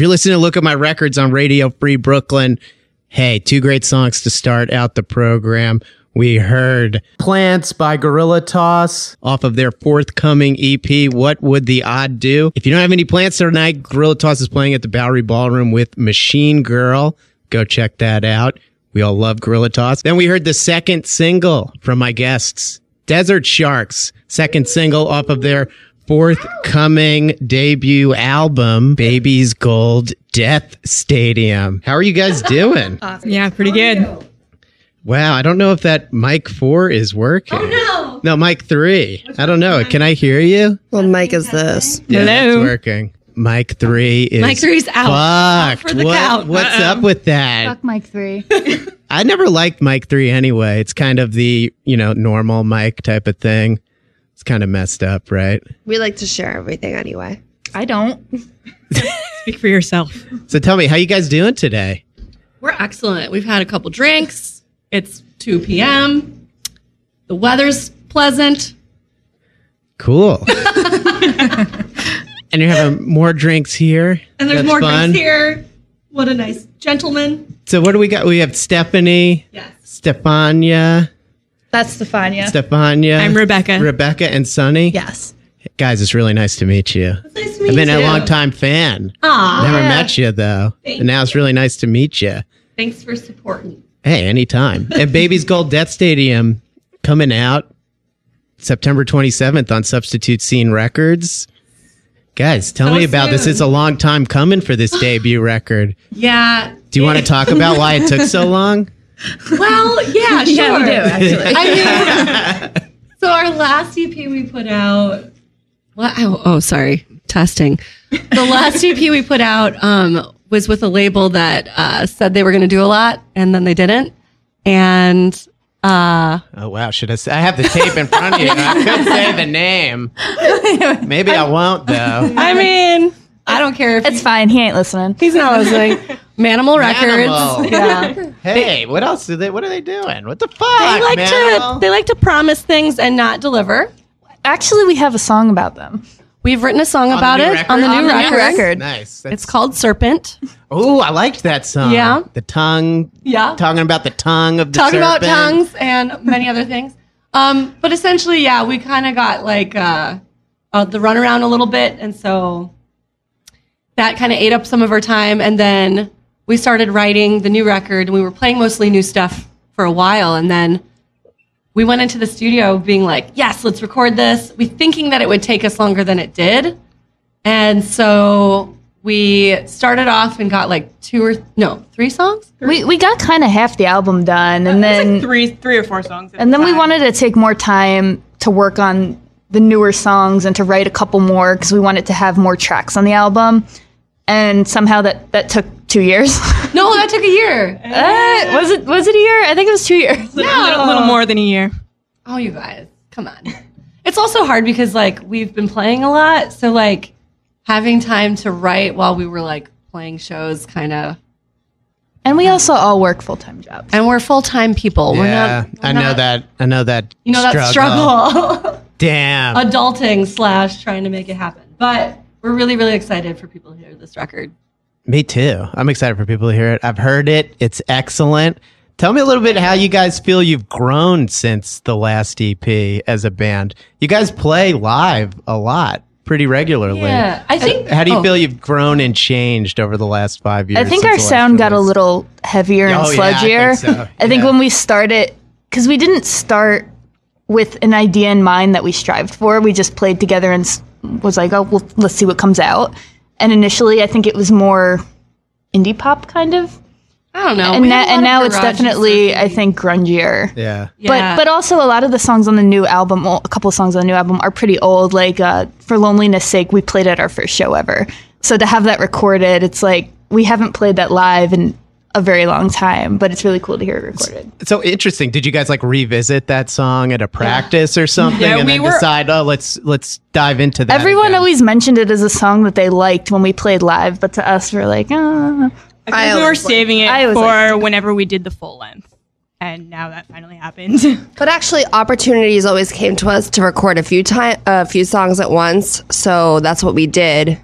You're listening to Look at My Records on Radio Free Brooklyn. Hey, 2 great songs to start out the program. We heard Plants by Gorilla Toss off of their forthcoming EP, What Would the Odd Do? If you don't have any plans tonight, Gorilla Toss is playing at the Bowery Ballroom with Machine Girl. Go check that out. We all love Gorilla Toss. Then we heard the second single from my guests, Desert Sharks, second single off of their forthcoming debut album, Baby's Gold Death Stadium. How are you guys doing? Awesome. Yeah, pretty good. Wow, I don't know if that mic 4 is working. Oh, no, mic 3. I don't know. Can I hear you? What mic is this? Yeah, Hello. it's working. Mic 3 is Mic 3's out. fucked. What's up with that? Fuck Mike 3. I never liked mic 3 anyway. It's kind of the, normal mic type of thing. It's kind of messed up, right? We like to share everything anyway. I don't. Speak for yourself. So tell me, how you guys doing today? We're excellent. We've had a couple drinks. It's 2 p.m. The weather's pleasant. Cool. And you're having more drinks here? And there's That's more fun. drinks here. What a nice gentleman. So what do we got? We have Stephanie, Yes. Stefania, That's Stefania. I'm Rebecca. Rebecca, and Sunny. Yes. Guys, it's really nice to meet you. It's nice to meet I've been you. a long-time fan. Aw. Never met you, though. Thank And now it's really nice to meet you. Thanks for supporting. Hey, anytime. And Baby's Gold Death Stadium coming out September 27th on Substitute Scene Records. Guys, tell So me about this. soon. It's a long time coming for this debut record. Yeah. Do you want to talk about why it took so long? Well, yeah, sure. Yeah, we do, actually. I mean, so our last EP we put out. What? Oh, sorry. Testing. The last EP we put out was with a label that said they were going to do a lot, and then they didn't. And Oh, wow. Should I say? I have the tape in front of you. I could say the name. Maybe I won't, though. I mean, I don't care if It's fine. He ain't listening. he's not listening. Manimal Records. Manimal. Yeah. Hey, what else do what are they doing? What the fuck, They like to promise things and not deliver. Actually, we have a song about them. We've written a song about the new it record? on the On new the new record. record. Nice. It's called Serpent. Oh, I liked that song. Yeah. The tongue. Yeah. Talking about the tongue of the Talking about serpent. tongues and many other things. But essentially, yeah, we kind of got like the runaround a little bit. And so that kind of ate up some of our time. And then we started writing the new record. And we were playing mostly new stuff for a while. And then we went into the studio being like, yes, let's record this. We thinking that it would take us longer than it did. And so we started off and got like 3 songs. We got kind of half the album done, and then Three or four songs. and then we wanted to take more time to work on the newer songs and to write a couple more because we wanted to have more tracks on the album. And somehow that took 2 years. No, that took a year. Was it a year? I think it was 2 years. a little more than a year. Oh, you guys, come on. It's also hard because like we've been playing a lot, so like having time to write while we were like playing shows kind of. And we also all work full-time jobs. And we're full-time people. Yeah, we're I know that. I know that. You know that struggle. Damn. Adulting / trying to make it happen. But we're really, really excited for people to hear this record. Me too. I'm excited for people to hear it. I've heard it. It's excellent. Tell me a little bit how you guys feel you've grown since the last EP as a band. You guys play live a lot, pretty regularly. Yeah, I think. How do you feel you've grown and changed over the last 5 years? I think since our the last sound got a release? little heavier and Oh, yeah, I sludgier. think so. I think Yeah. when we started, because we didn't start with an idea in mind that we strived for. We just played together and was like, oh, well, let's see what comes out. And initially, I think it was more indie pop kind of. I don't know. And, We had a lot of now it's garagey definitely, surfing. I think, grungier. Yeah. Yeah. But also a lot of the songs on the new album, well, a couple of songs on the new album are pretty old. Like For Loneliness' Sake, we played at our first show ever. So to have that recorded, it's like we haven't played that live in a very long time, but it's really cool to hear it recorded. It's so interesting. Did you guys like revisit that song at a practice or something, Yeah, and we then were- decide, oh, let's dive into that? Everyone again? always mentioned it as a song that they liked when we played live, but to us, we're like, I think we were always saving I it always for liked whenever we did the full length. And now that finally happened. But actually, opportunities always came to us to record a few songs at once. So that's what we did.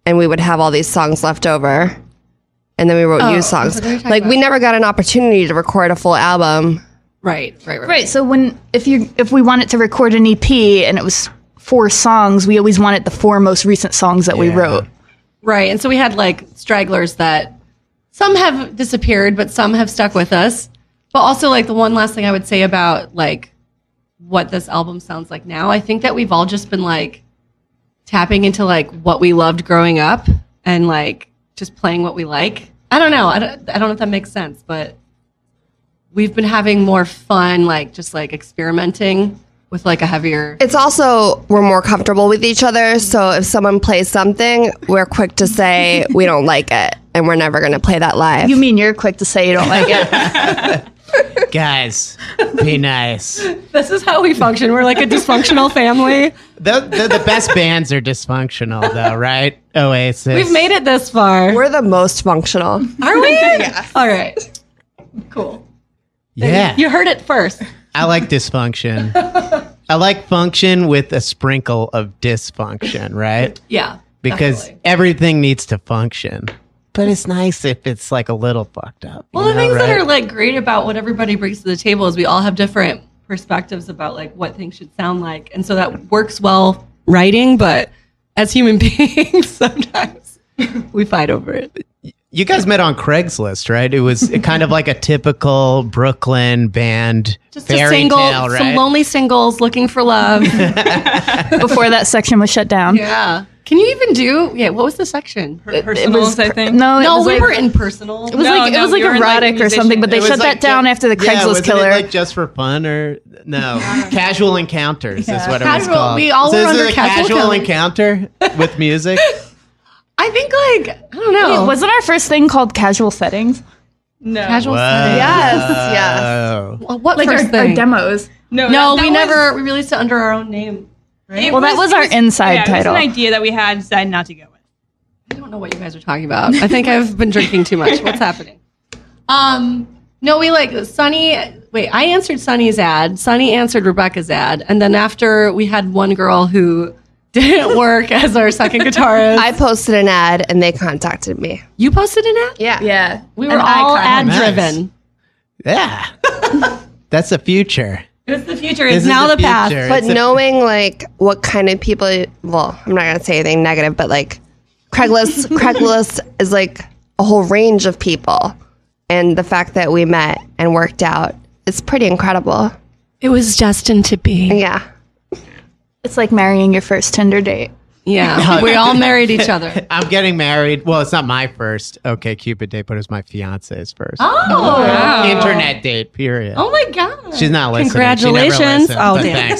and we would have all these songs left over, and then we wrote new songs. what are you talking Like we about? never got an opportunity to record a full album. Right. Right. So if we wanted to record an EP and it was 4 songs, we always wanted the 4 most recent songs that we Yeah. wrote. Right. And so we had like stragglers that some have disappeared, but some have stuck with us. But also, like, the one last thing I would say about like what this album sounds like now, I think that we've all just been like tapping into like what we loved growing up and like just playing what we like. I don't know. I don't know if that makes sense, but we've been having more fun, like just like experimenting with like a heavier. It's also, we're more comfortable with each other. So if someone plays something, we're quick to say we don't like it, and we're never going to play that live. You mean you're quick to say you don't like it? Guys, be nice. This is how we function. We're like a dysfunctional family. The best bands are dysfunctional, though, right? Oasis. We've made it this far. We're the most functional. Are we? Yeah. All right. Cool. Yeah. You heard it first. I like dysfunction. I like function with a sprinkle of dysfunction, right? Yeah. Because definitely. everything needs to function. But it's nice if it's like a little fucked up. Well, the things that are like great about what everybody brings to the table is we all have different perspectives about like what things should sound like. And so that works well writing, but as human beings, sometimes we fight over it. You guys met on Craigslist, right? It was kind of like a typical Brooklyn band Just a fairy single, tale, right? some lonely singles looking for love. Before that section was shut down. Yeah. Can you even do? Yeah. What was the section? Personals, I think. No, it No, was we like, were in personal. It was No, like no, it was like we were in, like, erotic or something, but they It was shut like that down after the yeah, Craigslist wasn't killer. It like just for fun or no? Casual encounters is what it was Casual- called. we all so were is under it a casual casual encounters. encounter with music? I think like I don't know. Wait, wasn't our first thing called casual settings? No. casual Whoa. setting. Yes. Oh. What Like first our thing? demos. No, No, that we was- never. We released it under our own name. Right? Well, that was our inside yeah, title. It was an idea that we had, decided not to go with. I don't know what you guys are talking about. I think I've been drinking too much. What's happening? No, we like Sunny. Wait, I answered Sunny's ad. Sunny answered Rebecca's ad, and then after we had one girl who didn't work as our second guitarist. I posted an ad, and they contacted me. You posted an ad. Yeah. Yeah. We were An all icon. ad Nice. driven. Yeah. That's the future. It's the future. This It's is now the past. future. But It's a- knowing like what kind of people, well, I'm not gonna say anything negative, but like Craigslist is like a whole range of people, and the fact that we met and worked out is pretty incredible. It was destined to be. Yeah. It's like marrying your first Tinder date. Yeah, we all married each other. I'm getting married. Well, it's not my first OkCupid date, but it was my fiance's first. Oh, Internet date, period. oh my god! She's not listening. Congratulations! She never listens, Oh, but damn.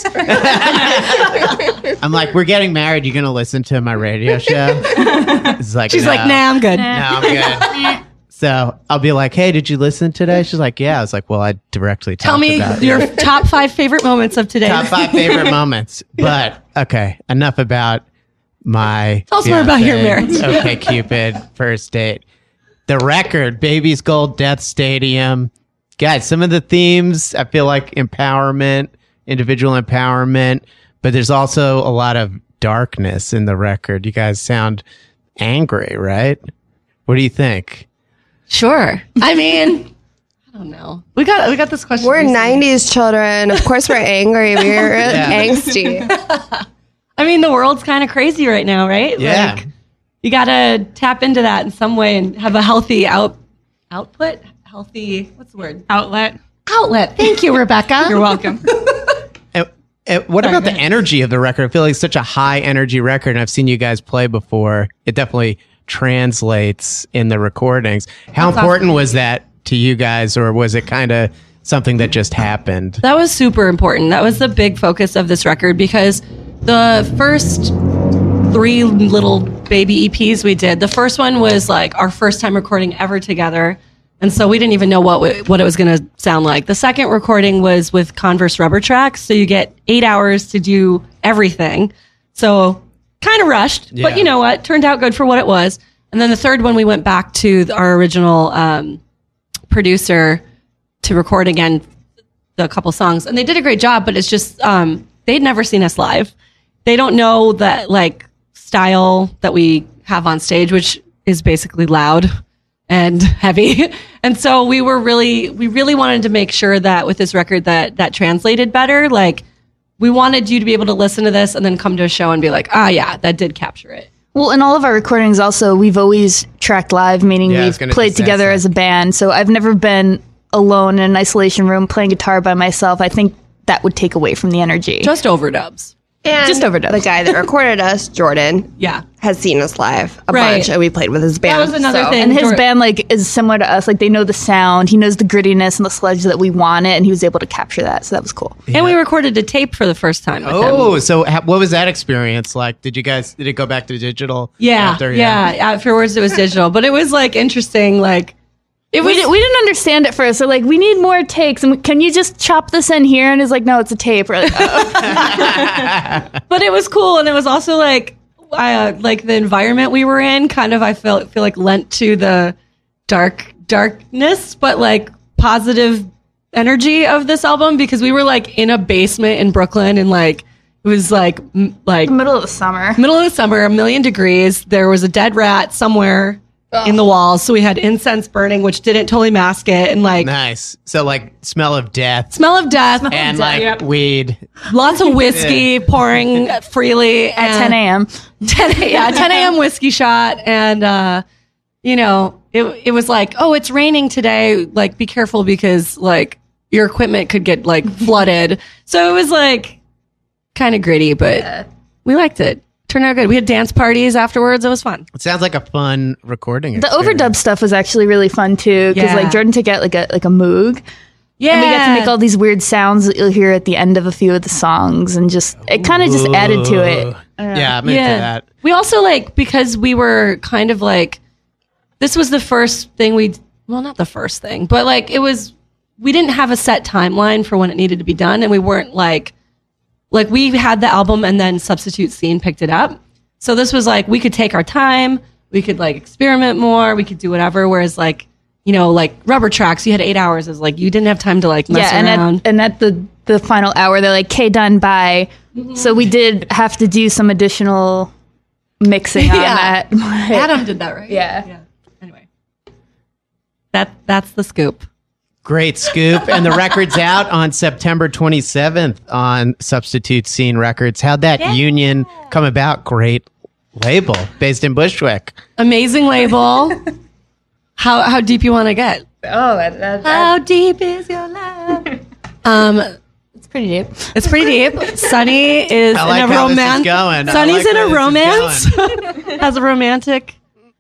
thanks. I'm like, we're getting married. You gonna listen to my radio show? It's like, She's no. like, nah, I'm good. No, I'm good. So I'll be like, hey, did you listen today? She's like, yeah. I was like, well, I directly Tell talked me about your top 5 favorite moments of today. top 5 favorite moments. But okay, enough about my Tell us more about your marriage. Okay, Cupid first date. The record, Baby's Gold, Death Stadium. Guys, some of the themes I feel like empowerment, individual empowerment, but there's also a lot of darkness in the record. You guys sound angry, right? What do you think? Sure. I mean, I don't know. We got this question. We're recently. 90s children. Of course we're angry. We're angsty. I mean, the world's kind of crazy right now, right? Yeah. Like, you got to tap into that in some way and have a healthy output. Healthy, what's the word? Outlet. Outlet. Thank you, Rebecca. You're welcome. And what about the energy of the record? I feel like it's such a high energy record, and I've seen you guys play before. It definitely translates in the recordings. How important was that to you guys, or was it kind of something that just happened? That was super important. That was the big focus of this record because the first 3 little baby EPs we did, the first one was like our first time recording ever together. And so we didn't even know what it was going to sound like. The second recording was with Converse rubber tracks. So you get 8 hours to do everything. So kind of rushed, Yeah. but you know what? Turned out good for what it was. And then the third one, we went back to our original producer to record again the couple songs. And they did a great job, but it's just, they'd never seen us live. They don't know that like style that we have on stage, which is basically loud and heavy. And so we really wanted to make sure that with this record that translated better. Like, we wanted you to be able to listen to this and then come to a show and be like, yeah, that did capture it. Well, in all of our recordings also, we've always tracked live, meaning we've played together as a band. So I've never been alone in an isolation room playing guitar by myself. I think that would take away from the energy. Just overdubs. And Just overdubs. the guy that recorded us, Jordan, has seen us live a bunch, and we played with his band. That was another thing. And his band is similar to us. Like, they know the sound. He knows the grittiness and the sludge that we want it, and he was able to capture that. So that was cool. Yeah. And we recorded a tape for the first time with him. So what was that experience like? Did it go back to digital? Yeah. Afterwards, it was digital, but it was like interesting. Like, we didn't understand it first. So like, we need more takes, and can you just chop this in here? And it's like, no, it's a tape. We're like, but it was cool, and it was also like the environment we were in. Kind of, I feel like lent to the darkness, but like positive energy of this album, because we were like in a basement in Brooklyn, and like it was like middle of the summer, 1,000,000 degrees. There was a dead rat somewhere in the walls, so we had incense burning, which didn't totally mask it, and like nice. So like smell of death and like weed, lots of whiskey pouring freely at 10 a.m. 10 a.m. whiskey shot, and it was like, oh, it's raining today, like be careful because like your equipment could get like flooded. So it was like kind of gritty, but we liked it. Turned out good. We had dance parties afterwards. It was fun. It sounds like a fun recording The experience. overdub stuff was actually really fun too, because like Jordan took out like a Moog. Yeah, and we got to make all these weird sounds that you'll hear at the end of a few of the songs, and just it kind of just added to it. Yeah, I'm into that. We also like, because we were kind of like, this was the first thing not the first thing, but like we didn't have a set timeline for when it needed to be done, and we weren't like we had the album and then Substitute Scene picked it up. So this was like, we could take our time, we could like experiment more, we could do whatever. Whereas like, like Rubber Tracks, you had 8 hours. Is like, you didn't have time to like mess around. And at the final hour, they're like, "Okay, done, bye." Mm-hmm. So we did have to do some additional mixing on that. Adam did that, right? Yeah. Anyway, that's the scoop. Great scoop. And the record's out on September 27th on Substitute Scene Records. How'd that union come about? Great label based in Bushwick. Amazing label. How deep you want to get? Oh, how deep is your love? It's pretty deep. It's pretty deep. Sunny is I like in a how romance. this is going. Sunny's in a romance. Going. Has a romantic.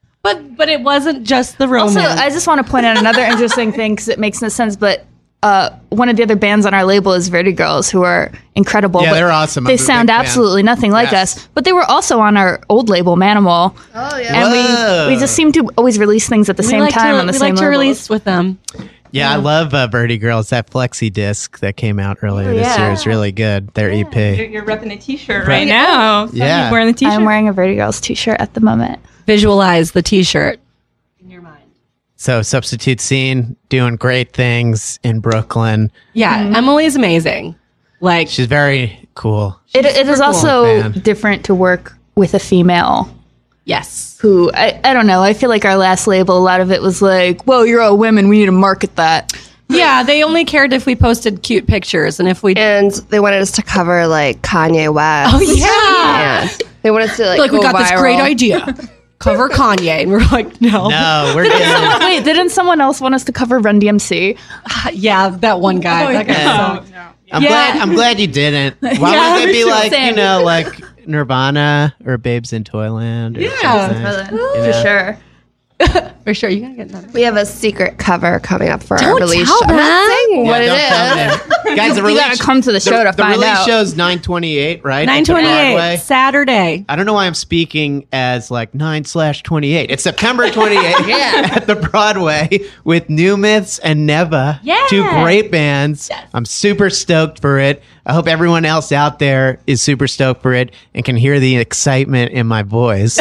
But it wasn't just the romance. Also, I just want to point out another interesting thing, because it makes no sense, but one of the other bands on our label is Vertigirls, who are incredible. Yeah, but they're awesome. They sound absolutely nothing like us. But they were also on our old label, Manimal. Oh, yeah. And we just seem to always release things at the same time on the same We like to labels. release with them. Yeah, I love Vertigirls. That flexi disc that came out earlier this year is really good. Their EP. You're repping a t-shirt right now. Yeah. You're wearing the t-shirt. I'm wearing a Vertigirls t-shirt at the moment. Visualize the t-shirt in your mind. So Substitute Scene doing great things in Brooklyn. Yeah, Emily's amazing. Like, She's very cool. It is also fan. different to work with a female yes. who, I don't know, I feel like our last label, a lot of it was like, well, you're all women, we need to market that. Yeah, they only cared if we posted cute pictures, and if we And they wanted us to cover like Kanye West. Oh yeah. Yeah. They wanted us to Like, we go got this viral. great idea. Cover Kanye, and we're like, no. No, we're good. Wait, didn't someone else want us to cover Run DMC? Yeah, that one guy. That guy. I'm glad you didn't. Why Yeah, would it be me too, like, same. like Nirvana or Babes in Toyland? Or something? For sure. For sure, you gotta get that. We have a secret cover coming up for our Don't release tell show. I'm not them. saying what Don't it tell is. them. Guys, the You release, gotta come to the show to the find release out. show's 9/28, right? It's at 9/28 Broadway. Saturday. I don't know why I'm speaking as like 9/28. It's September 28th at the Broadway with New Myths and Neva. Yeah. Two great bands. I'm super stoked for it. I hope everyone else out there is super stoked for it and can hear the excitement in my voice.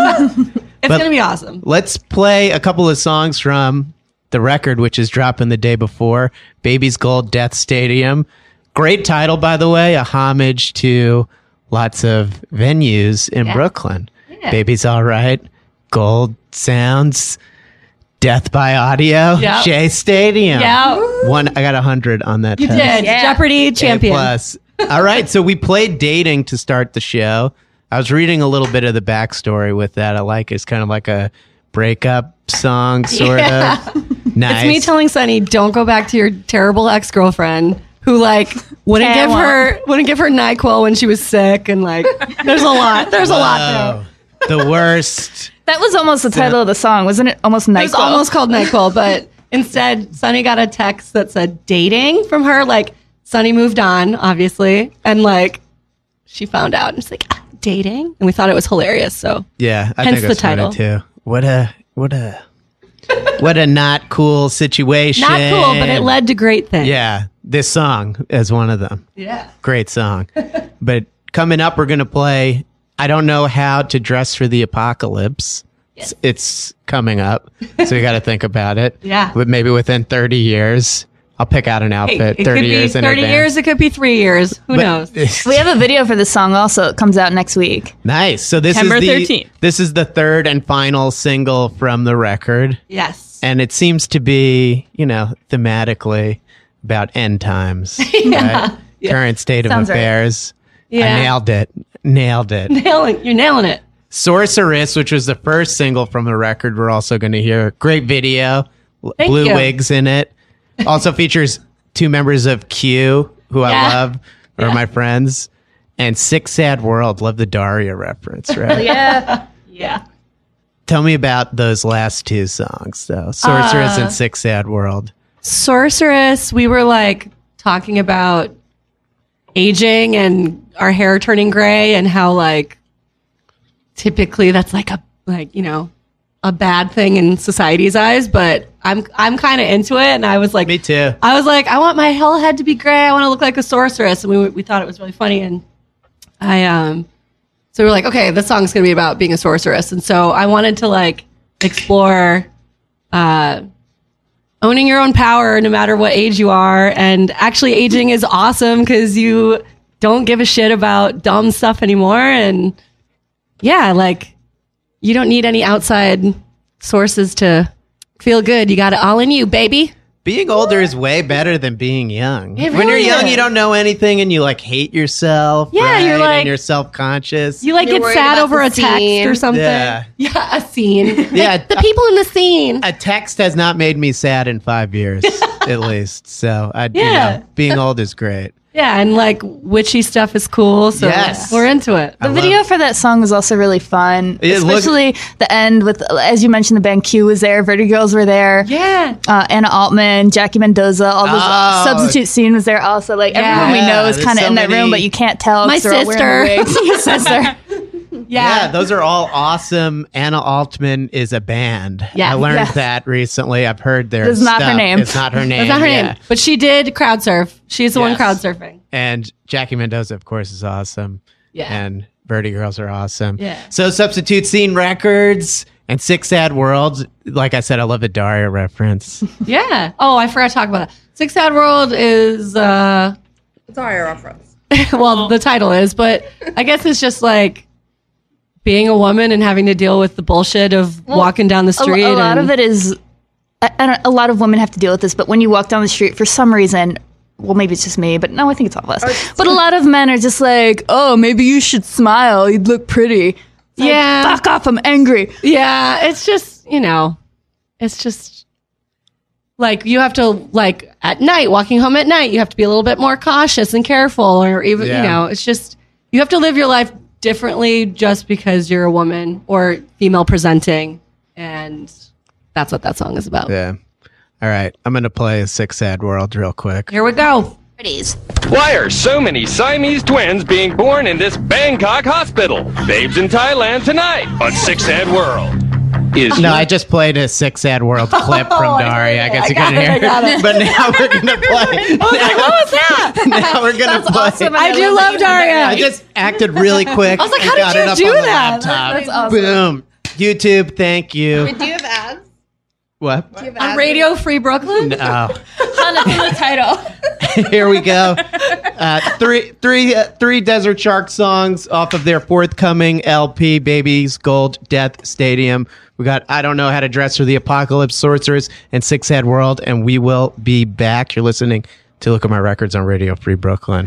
It's gonna be awesome. Let's play a couple of songs from the record, which is dropping the day before, Baby's Gold Death Stadium. Great title, by the way, a homage to lots of venues in Brooklyn. Yeah. Baby's All Right, Gold Sounds, Death by Audio, Yep. Shea Stadium. Yeah. I got 100 on that You test. did. Jeopardy champion. A+. All right, so we played Dating to start the show. I was reading a little bit of the backstory with that. I like it. It's kind of like a breakup song, sort of. Nice. It's me telling Sunny, don't go back to your terrible ex-girlfriend who like wouldn't give her NyQuil when she was sick, and like there's a lot there. The worst. That was almost the title of the song, wasn't it? Almost NyQuil. It was almost called NyQuil, but instead Sunny got a text that said dating from her. Like Sunny moved on, obviously, and like she found out, and she's like, dating, and we thought it was hilarious. So Yeah, I hence think it's the title. funny too. What a not cool situation. Not cool, but it led to great things. Yeah, this song is one of them. Yeah. Great song. But coming up, we're going to play I Don't Know How to Dress for the Apocalypse. Yes. It's coming up, so we got to think about it. Yeah. But maybe within 30 years, I'll pick out an Hey, outfit. it 30 could be years in 30 advance. years, it could be 3 years. Who knows? We have a video for this song also. It comes out next week. Nice. So this September is 13th. This is the third and final single from the record. Yes. And it seems to be, thematically about end times. Right? Current state of Sounds right. affairs. Yeah. I nailed it. You're nailing it. Sorceress, which was the first single from the record, we're also going to hear. Great video. Thank Blue you. wigs in it. Also features 2 members of Q, who I Yeah. love, are my friends. And Six Sad World. Love the Daria reference, right? Yeah. Yeah. Tell me about those last 2 songs, though. Sorceress and Six Sad World. Sorceress, we were like talking about aging and our hair turning gray, and how like typically that's like a bad thing in society's eyes, but I'm kind of into it, and I was like, Me too. I was like, I want my whole head to be gray. I want to look like a sorceress, and we thought it was really funny, and so we were like, okay, this song's gonna be about being a sorceress, and so I wanted to like explore owning your own power no matter what age you are, and actually aging is awesome because you don't give a shit about dumb stuff anymore, and yeah, like you don't need any outside sources to feel good. You got it all in you, baby. Being older is way better than being young. It When you're really young, is. you don't know anything and you like hate yourself. Yeah, right? you're like- and you're self-conscious. You like You're get worried sad about over the a text scene. or something. Yeah. Yeah, a scene. Yeah, Like, the people in the scene. a text has not made me sad in 5 years, at least. So, Yeah. being old is great. Yeah, and like witchy stuff is cool, so Yes. we're into it. The video for that song was also really fun, It looked- especially the end with, as you mentioned, the band Q was there, Verdi Girls were there, Yeah. Anna Altman, Jackie Mendoza, all those Oh. substitute scene was there also. Like everyone we Yeah, know is there's kind of so in that many- room, but you can't tell. My 'cause they're all wearing sister. wigs. Your sister. Yeah, those are all awesome. Anna Altman is a band. Yeah. I learned Yes. that recently. I've heard their It's not her stuff. name. It's not her name. That's not her yeah. name. But she did crowd surf. She's the one Yes. crowd surfing. And Jackie Mendoza, of course, is awesome. Yeah. And Verdi Girls are awesome. Yeah. So Substitute Scene Records and Six Sad Worlds. Like I said, I love a Daria reference. Yeah. Oh, I forgot to talk about that. Six Sad World is It's all your reference. well, the title is, but I guess it's just like being a woman and having to deal with the bullshit of walking down the street. A lot and- of it is, a lot of women have to deal with this, but when you walk down the street, for some reason, well, maybe it's just me, but no, I think it's all of us. But a lot of men are just like, oh, maybe you should smile. You'd look pretty. It's like, Yeah. fuck off. I'm angry. Yeah, it's just, it's just like you have to, like at night, walking home at night, you have to be a little bit more cautious and careful, or even, Yeah. it's just, you have to live your life differently just because you're a woman or female presenting. And that's what that song is about. Yeah. All right. I'm going to play Six Sad World real quick. Here we go. Why are so many Siamese twins being born in this Bangkok hospital? Babes in Thailand tonight on Six Sad World. No, I just played a Six Sad World clip from Daria. I guess you couldn't hear it. But now we're going to play. What was that? Now we're going to play. I do love Daria. I just acted really quick. I was like, how did you do that? Boom. YouTube, thank you. Do you have ads? What? On Radio Free Brooklyn? No. Hannah, from the title. Here we go. Three Desert Shark songs off of their forthcoming LP, Baby's Gold Death Stadium. We got I Don't Know How to Dress for the Apocalypse, Sorceress, and Six Head World, and we will be back. You're listening to Look at My Records on Radio Free Brooklyn.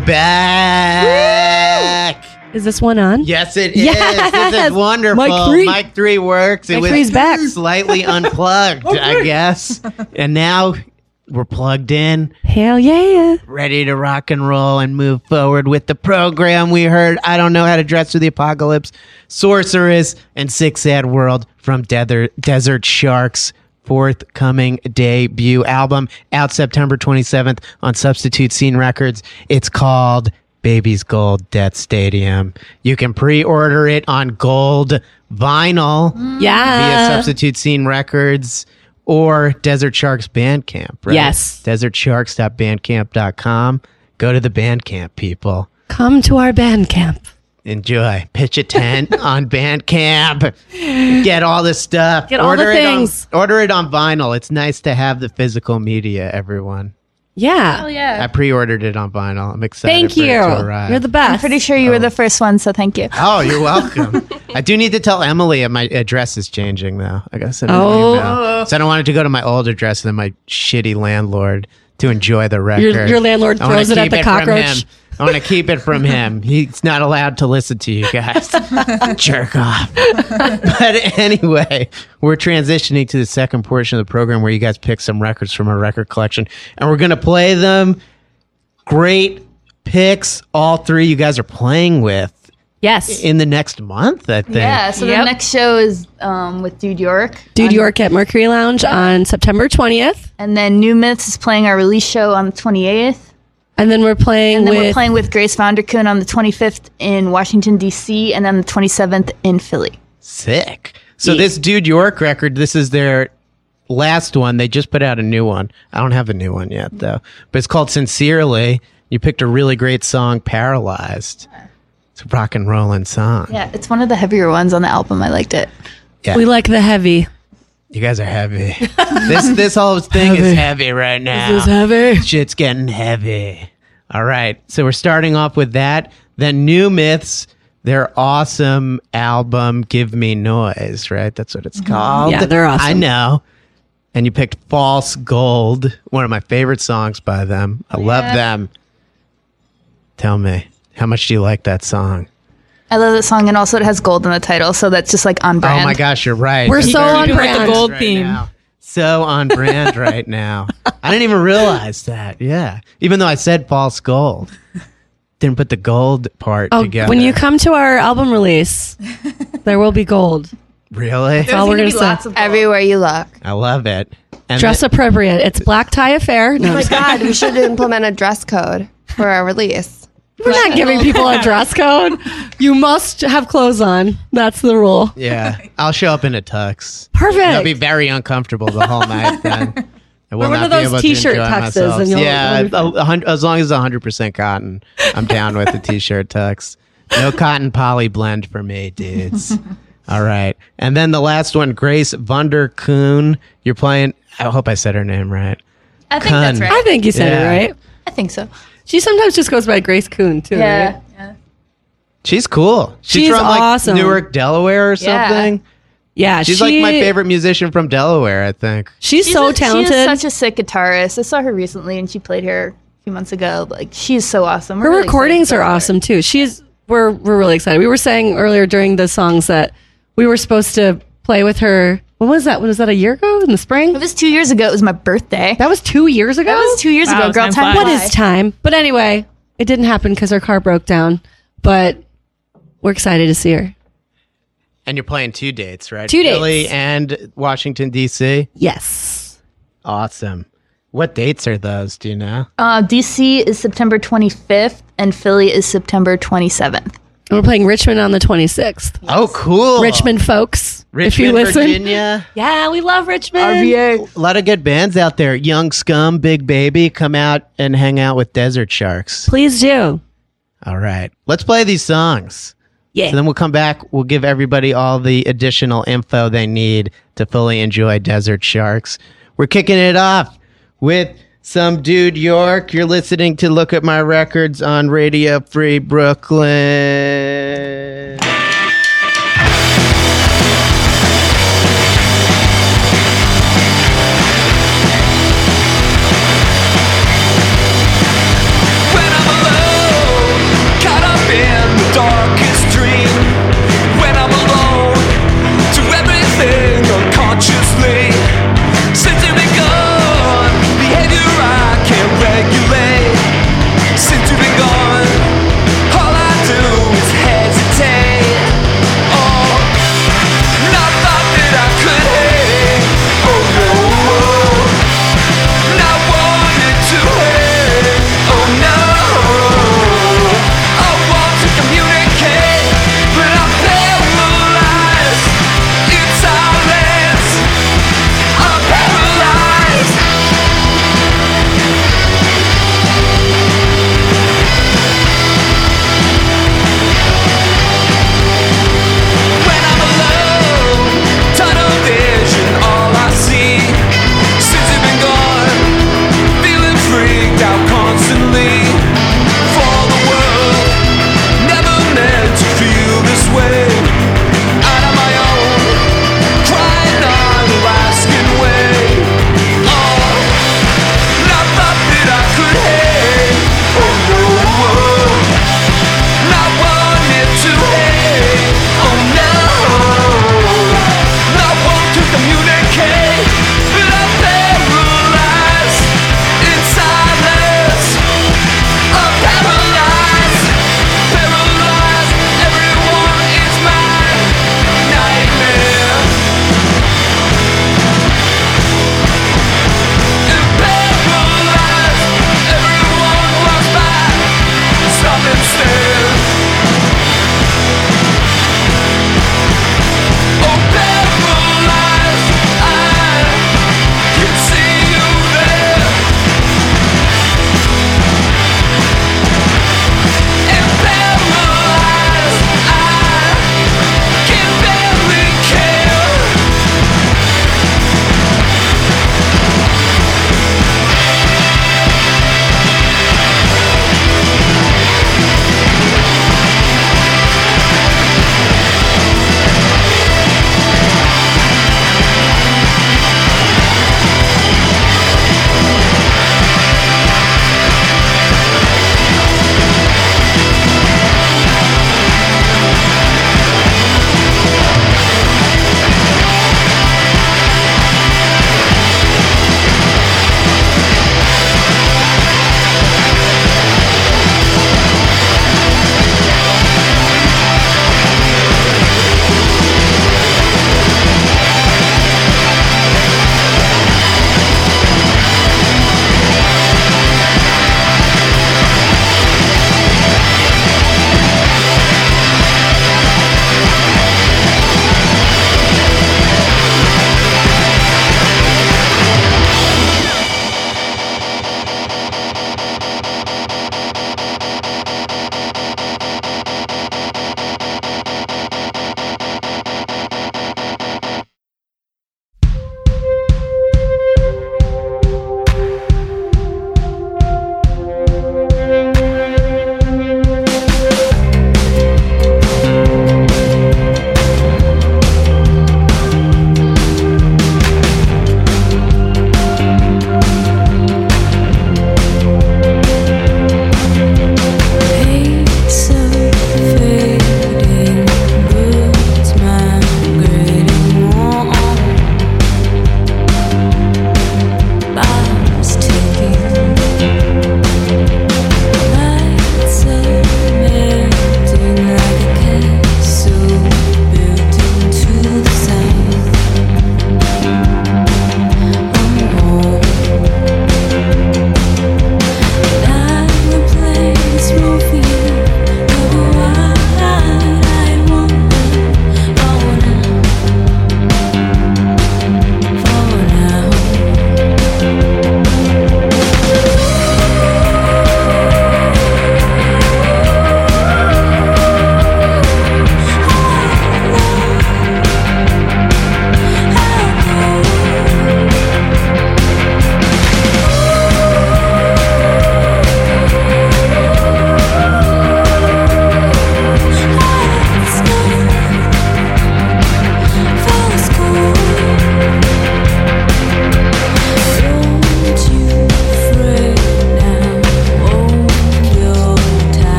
back. Is this one on? Yes, it is. Yes! This is wonderful. Mic 3 works. It Mic was 3's back. slightly unplugged, I guess. And now we're plugged in, Hell yeah. ready to rock and roll and move forward with the program. We heard I Don't Know How to Dress Through the Apocalypse, Sorceress, and Six Sad World from Desert Sharks' forthcoming debut album out September 27th on Substitute Scene Records. It's called Baby's Gold Death Stadium. You can pre-order it on gold vinyl via Substitute Scene Records or Desert Sharks Bandcamp, right? Yes. DesertSharks.bandcamp.com. Go to the Bandcamp, people. Come to our band camp. Enjoy. Pitch a tent on Bandcamp. Get all the stuff. Get all the things. Order it on vinyl. It's nice to have the physical media, everyone. Yeah. yeah. I pre-ordered it on vinyl. I'm excited Thank for it you. to arrive. You're the best. I'm pretty sure you were the first one, so thank you. Oh, you're welcome. I do need to tell Emily my address is changing, though. I gotta send her an email. So I don't want it to go to my old address and then my shitty landlord to enjoy the record. Your landlord I wanna throws it at keep the from cockroach. him. I want to keep it from him. He's not allowed to listen to you guys. Jerk off. But anyway, we're transitioning to the second portion of the program where you guys pick some records from our record collection. And we're going to play them. Great picks. All three you guys are playing with Yes. in the next month, I think. Yeah, so the next show is with Dude York. Dude York at Mercury Lounge on September 20th. And then New Myths is playing our release show on the 28th. And then we're playing And then with we're playing with Grace Vanderkoon on the 25th in Washington, D.C., and then the 27th in Philly. Sick. So this Dude York record, this is their last one. They just put out a new one. I don't have a new one yet, though. But it's called Sincerely. You picked a really great song, Paralyzed. It's a rock and rollin' song. Yeah, it's one of the heavier ones on the album. I liked it. Yeah. We like the heavy. You guys are heavy. This whole thing is heavy right now. This is heavy. Shit's getting heavy. All right. So we're starting off with that. Then New Myths, their awesome album, Give Me Noise, right? That's what it's called. Yeah, they're awesome. I know. And you picked False Gold, one of my favorite songs by them. I love them. Tell me, how much do you like that song? I love that song, and also it has gold in the title, so that's just like on brand. Oh my gosh, you're right. We're It's so very on good brand. The gold right theme. now. So on brand right now. I didn't even realize that. Yeah. Even though I said false gold. Didn't put the gold part together. When you come to our album release, there will be gold. Really? That's all we're going to say. Everywhere you look. I love it. And Dress appropriate. It's black tie affair. No, Oh I'm my just kidding. God, we should implement a dress code for our release. We're not giving people a dress code. You must have clothes on. That's the rule. yeah, I'll show up in a tux. Perfect. I'll be very uncomfortable the whole night then. I will Or one not of be those able to t-shirt enjoy tuxes myself. and you'll- Yeah, as long as it's 100% cotton, I'm down with the t-shirt tux. No cotton poly blend for me, dudes. All right. And then the last one, Grace Vanderkoon. You're playing, I hope I said her name right. I think that's Kun. right. I think you said Yeah. it right. I think so. She sometimes just goes by Grace Coon, too. Yeah. Right? yeah. She's cool. She's She's from like awesome. Newark, Delaware or Yeah. something. Yeah. She's like my favorite musician from Delaware, I think. She's so talented. She is such a sick guitarist. I saw her recently, and she played here a few months ago. Like, she's so awesome. We're Her really recordings excited are about her. awesome too. We're really excited. We were saying earlier during the songs that we were supposed to play with her. When was that? Was that a year ago in the spring? It was 2 years ago. It was my birthday. That was 2 years ago. That was 2 years Wow, ago. Girl, time time flies. What flies. is time? But anyway, it didn't happen because her car broke down. But we're excited to see her. And you're playing 2 dates, right? 2 dates. Philly and Washington, D.C. Yes. Awesome. What dates are those? Do you know? DC is September 25th, and Philly is September 27th. And we're playing Richmond on the 26th. Oh, cool. Richmond folks, Richmond, if you listen. Virginia. Yeah, we love Richmond. A lot of good bands out there. Young Scum, Big Baby. Come out and hang out with Desert Sharks. Please do. All right. Let's play these songs. Yeah. And then we'll come back. We'll give everybody all the additional info they need to fully enjoy Desert Sharks. We're kicking it off with some Dude York. You're listening to Look at My Records on Radio Free Brooklyn. When I'm alone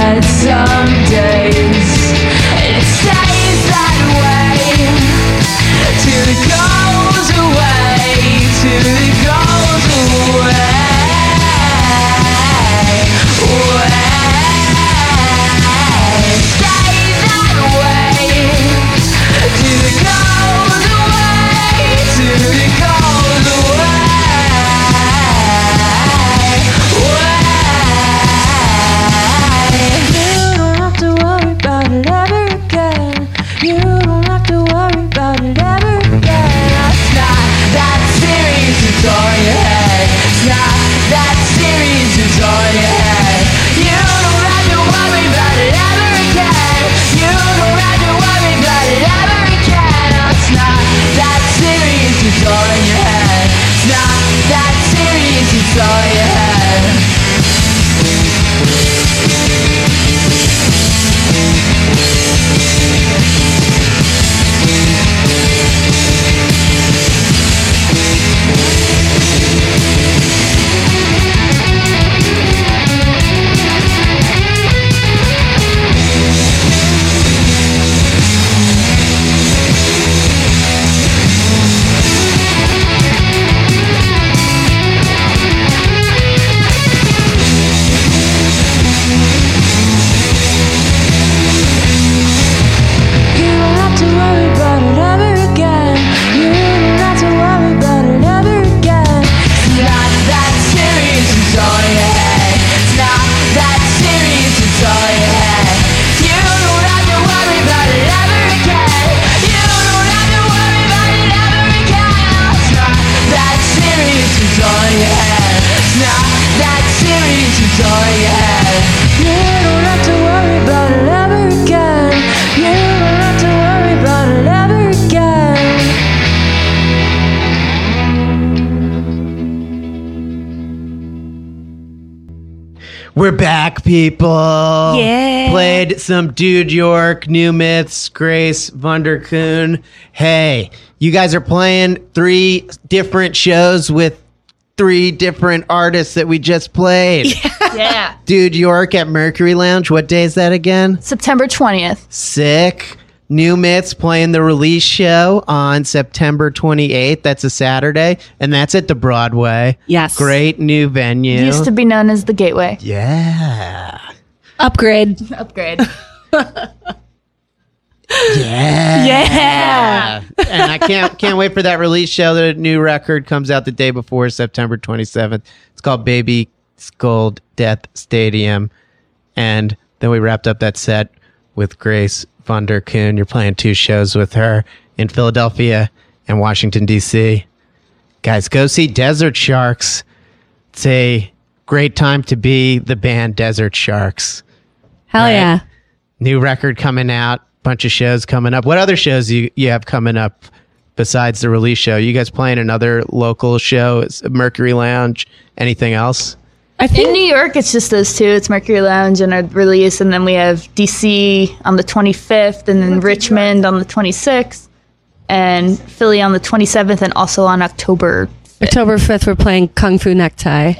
bed some days. It stays that way till it goes away, till it goes away. It stays that way till it goes away, till it goes away. You don't have to worry about it ever again. You don't have to worry about it ever again. It's not that serious, it's all in your head. It's not that serious, it's all in your head. You don't have to worry about it ever again. You don't have to worry about it ever again. It's not that serious, it's all in your head. It's not that serious, it's all in your head. You don't have to worry about it ever again. You don't have to worry about it ever again. It's not that serious, it's all in your head. It's not that serious, it's all in your head. You don't have to worry about it ever again. You don't have to worry about it ever again. It's not that serious, it's all in your head. It's not that serious, it's all in your head. You don't have to worry about it ever again. You don't have to worry about it ever again. We're back, people. Yeah. Played some Dude York, New Myths, Grace Vanderkoon. Hey, you guys are playing 3 different shows with 3 different artists that we just played. Yeah. Dude York at Mercury Lounge. What day is that again? September 20th. Sick. New Myths playing the release show on September 28th. That's a Saturday. And that's at the Broadway. Yes. Great new venue. Used to be known as the Gateway. Yeah. Upgrade. Upgrade. Yeah. Yeah. And I can't wait for that release show. The new record comes out the day before, September 27th. It's called Baby Scold Death Stadium. And then we wrapped up that set with Grace Vanderkoon. You're playing 2 shows with her in Philadelphia and Washington, D.C. Guys, go see Desert Sharks. It's a great time to be the band Desert Sharks. Hell Right. yeah. New record coming out. Bunch of shows coming up. What other shows you have coming up besides the release show? You guys playing another local show? It's Mercury Lounge. Anything else? I In think New York, it's just those 2. It's Mercury Lounge and a release, and then we have DC on the 25th, and then Richmond on the 26th, and Philly on the 27th, and also on October 5th we're playing Kung Fu Necktie.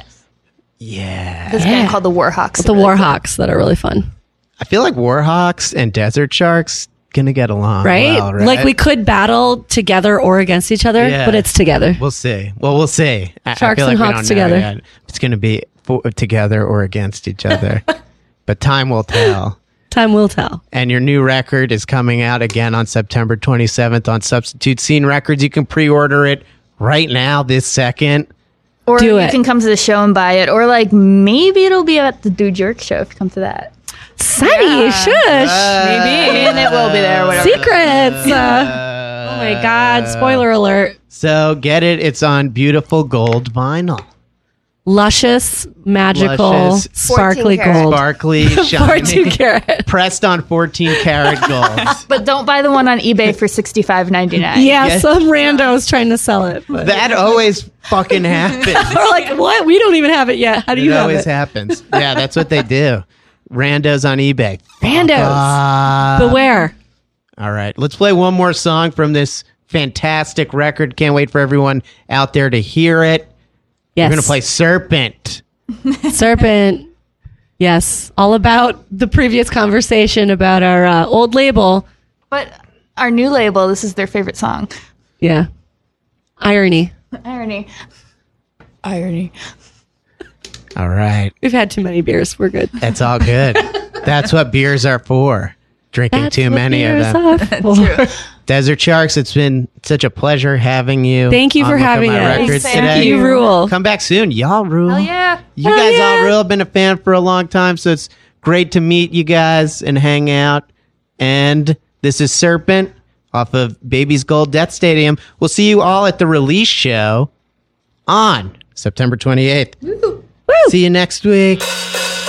Yeah. this band called the Warhawks. The Warhawks that are really fun. I feel like Warhawks and Desert Sharks gonna get along. Right? well, right? Like we could battle together or against each other, Yeah. but it's together. We'll see. Well, we'll see. I Sharks feel like and we Hawks don't know together. yet. It's gonna be together or against each other. But time will tell. Time will tell. And your new record is coming out again on September 27th on Substitute Scene Records. You can pre-order it right now, this second. Or Do you it. can come to the show and buy it, or like maybe it'll be at the Dude York show if you come to that. Sunny, shush. Maybe, and it will be there. Or whatever. Secrets. Oh my God. Spoiler alert. So get it. It's on beautiful gold vinyl. Luscious, magical, Luscious. sparkly 14 karat. gold. Sparkly, 42 shiny, karat. pressed on 14 karat gold. But don't buy the one on eBay for $65.99. Yeah, Yeah. some rando is trying to sell it. But That always fucking happens. we're like, what? We don't even have it yet. How do you It have always it? happens. Yeah, that's what they do. Randos on eBay. Randos. Beware. All right. Let's play one more song from this fantastic record. Can't wait for everyone out there to hear it. Yes. We're going to play Serpent. Serpent. Yes, all about the previous conversation about our old label. But our new label, this is their favorite song. Yeah. Irony. Irony. All right. We've had too many beers. We're good. That's all good. That's what beers are for. Drinking That's too what many of beers them. are for. Desert Sharks, it's been such a pleasure having you. Thank you on for Look at having My us. Records Thank today. You rule. Come back soon. Y'all rule. Hell yeah. You guys all rule. Been a fan for a long time, so it's great to meet you guys and hang out. And this is Serpent off of Baby's Gold Death Stadium. We'll see you all at the release show on September 28th. Woo. See you next week.